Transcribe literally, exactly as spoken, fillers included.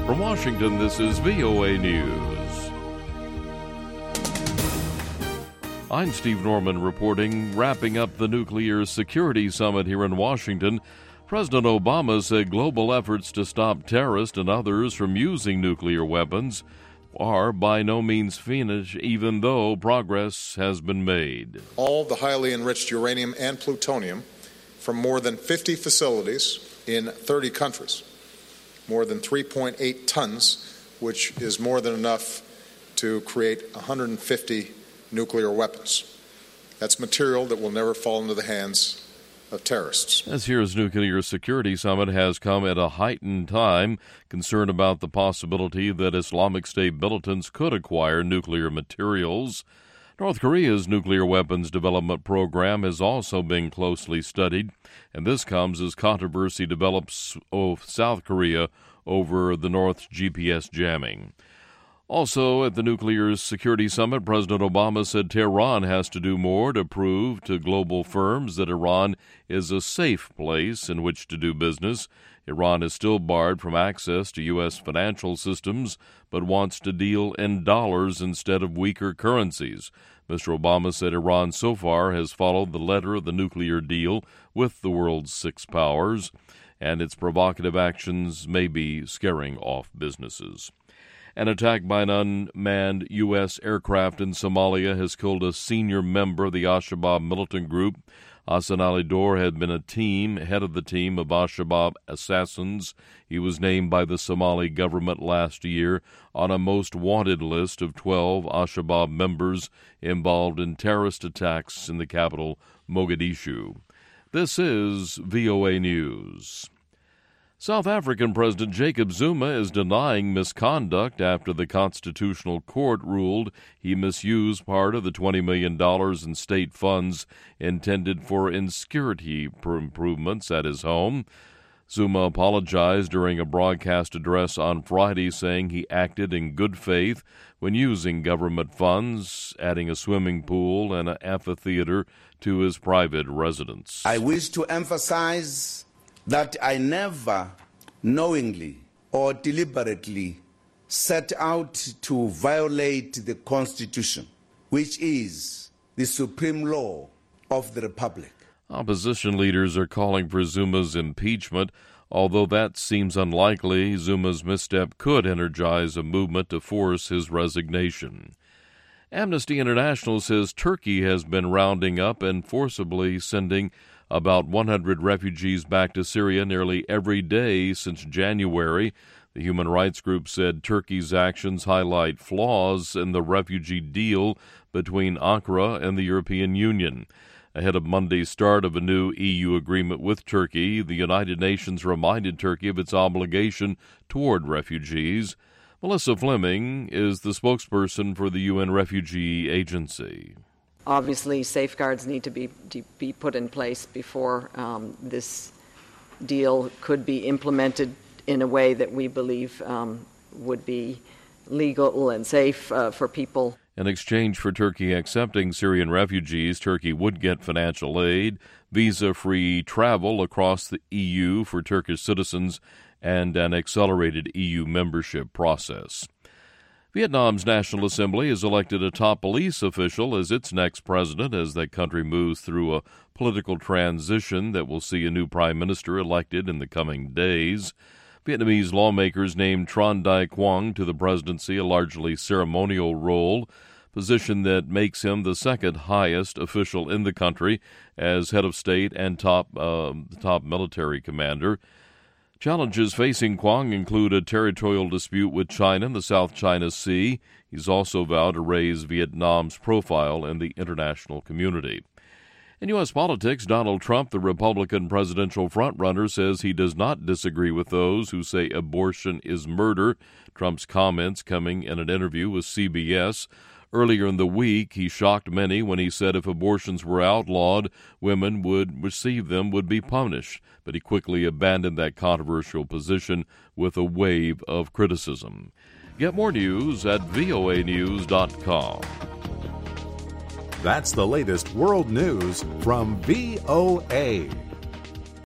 From Washington, this is V O A News. I'm Steve Norman reporting. Wrapping up the Nuclear Security Summit here in Washington, President Obama said global efforts to stop terrorists and others from using nuclear weapons are by no means finished, even though progress has been made. All the highly enriched uranium and plutonium from more than fifty facilities in thirty countries, more than three point eight tons, which is more than enough to create one hundred fifty nuclear weapons. That's material that will never fall into the hands of terrorists. This year's Nuclear Security Summit has come at a heightened time. Concern about the possibility that Islamic State militants could acquire nuclear materials. North Korea's nuclear weapons development program has also been closely studied, and this comes as controversy develops of South Korea over the North's G P S jamming. Also, at the Nuclear Security Summit, President Obama said Tehran has to do more to prove to global firms that Iran is a safe place in which to do business. Iran is still barred from access to U S financial systems, but wants to deal in dollars instead of weaker currencies. Mister Obama said Iran so far has followed the letter of the nuclear deal with the world's six powers, and its provocative actions may be scaring off businesses. An attack by an unmanned U S aircraft in Somalia has killed a senior member of the Al-Shabaab militant group. Hassan Ali Dor had been a team, head of the team of Al-Shabaab assassins. He was named by the Somali government last year on a most wanted list of twelve Al-Shabaab members involved in terrorist attacks in the capital, Mogadishu. This is V O A News. South African President Jacob Zuma is denying misconduct after the Constitutional Court ruled he misused part of the twenty million dollars in state funds intended for insecurity improvements at his home. Zuma apologized during a broadcast address on Friday, saying he acted in good faith when using government funds, adding a swimming pool and an amphitheater to his private residence. I wish to emphasize that I never knowingly or deliberately set out to violate the Constitution, which is the supreme law of the Republic. Opposition leaders are calling for Zuma's impeachment. Although that seems unlikely, Zuma's misstep could energize a movement to force his resignation. Amnesty International says Turkey has been rounding up and forcibly sending about one hundred refugees back to Syria nearly every day since January. The human rights group said Turkey's actions highlight flaws in the refugee deal between Ankara and the European Union. Ahead of Monday's start of a new E U agreement with Turkey, the United Nations reminded Turkey of its obligation toward refugees. Melissa Fleming is the spokesperson for the U N Refugee Agency. Obviously, safeguards need to be to be put in place before um, this deal could be implemented in a way that we believe um, would be legal and safe uh, for people. In exchange for Turkey accepting Syrian refugees, Turkey would get financial aid, visa-free travel across the E U for Turkish citizens, and an accelerated E U membership process. Vietnam's National Assembly has elected a top police official as its next president as that country moves through a political transition that will see a new prime minister elected in the coming days. Vietnamese lawmakers named Tran Dai Quang to the presidency, a largely ceremonial role, position that makes him the second highest official in the country as head of state and top uh, top military commander. Challenges facing Quang include a territorial dispute with China in the South China Sea. He's also vowed to raise Vietnam's profile in the international community. In U S politics, Donald Trump, the Republican presidential frontrunner, says he does not disagree with those who say abortion is murder. Trump's comments coming in an interview with C B S. Earlier in the week, he shocked many when he said if abortions were outlawed, women would receive them would be punished. But he quickly abandoned that controversial position with a wave of criticism. Get more news at V O A news dot com. That's the latest world news from V O A.